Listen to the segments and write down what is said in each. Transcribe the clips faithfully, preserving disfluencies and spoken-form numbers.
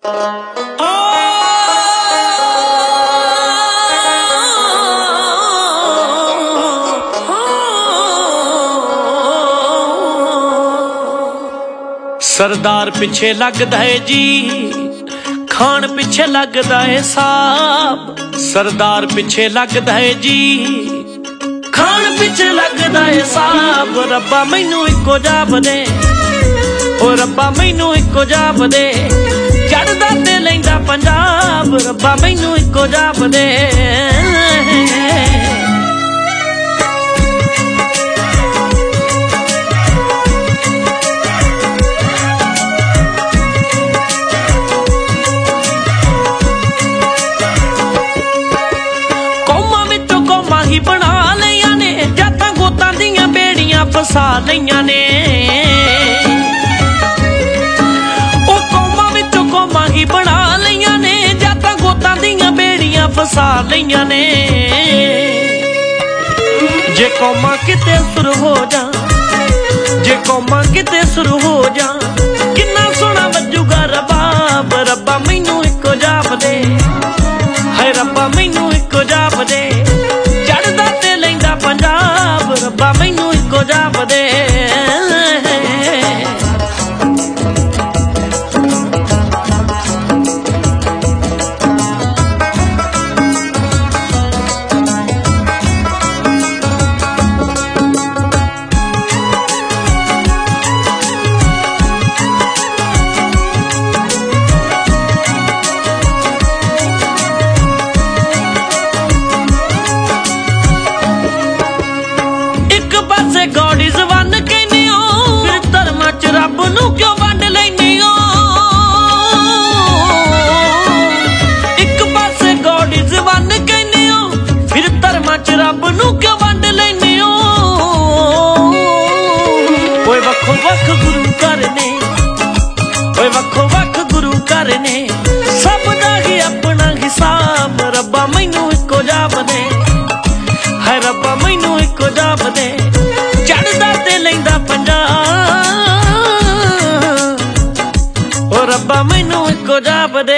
सरदार पिछे लगदा है जी, खान पिछे लगदा है साहब। सरदार पिछे लगदा है जी, खान पिछे लगदा है साहब। रब्बा मैनू इको जाब दे, ओ रब्बा मैनू इको जाब दे। चढ़दा ते लैंदा पंजाब, रब्बा मैनू इको जाब दे। बना लिया ने जाता गोतां दियां बेड़ियां फसा लिया ने। ओ कौमां विचों कौमां ही बना लिया ने जाता गोतां दियां बेड़ियां फसा लिया ने। जे कौमां किते सुर हो जा, जे कौमां किते सुर हो जा, किन्ना सोहना वजूगा रबाब। रब्बा मैनू इको जाप दे, हाय रब्बा मैनू इको जाप दे। पंजाब रब्बा मैनू इको जाप दे। गॉड इज वन कहने हो, फिर धर्मां च रब नू क्यों वंड लैने हो। एक पासे गॉड इज वन कहने हो, फिर धर्मां च रब नू क्यों वंड लैने हो। ओए वक्खो वक्ख गुरु घर ने, ओए वक्खो वक्ख गुरु घर ने, सब दा ही अपना हिसाब। रब्बा मैनू इको जाप दे, हाय रब्बा मैनू इको जाप दे। चढ़दा ते लैंदा पंजाब, ओ रब्बा मैनू इको जाप दे।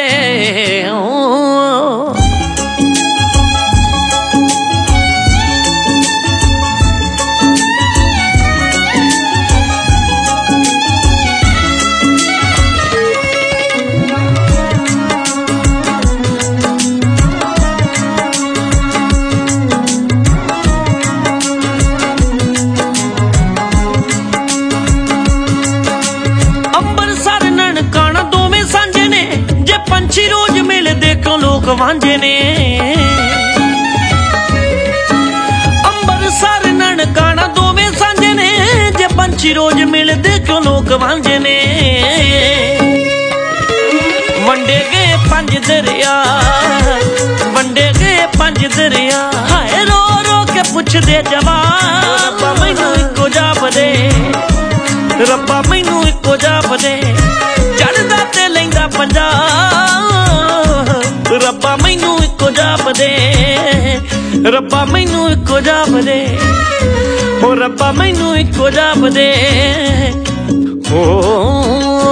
पंछी रोज मिलदे क्यों लोग वांझे ने। अंबरसर ननकाना दोवें सांझे ने, जे पंछी रोज मिलदे क्यों लोग वांझे ने। वंडे गए पंज दरिया, वंडे गए पंज दरिया, हाय रो रो के पुछदे जवाब। रब्बा मैनू इको जाप दे, रब्बा मैनू इको जाप दे। चढ़दा ते लैंदा पंजाब, रब्बा मैनू इको जाप दे। रब्बा मैनू इको जाप दे, ओ रब्बा मैनू इको जाप दे। ओ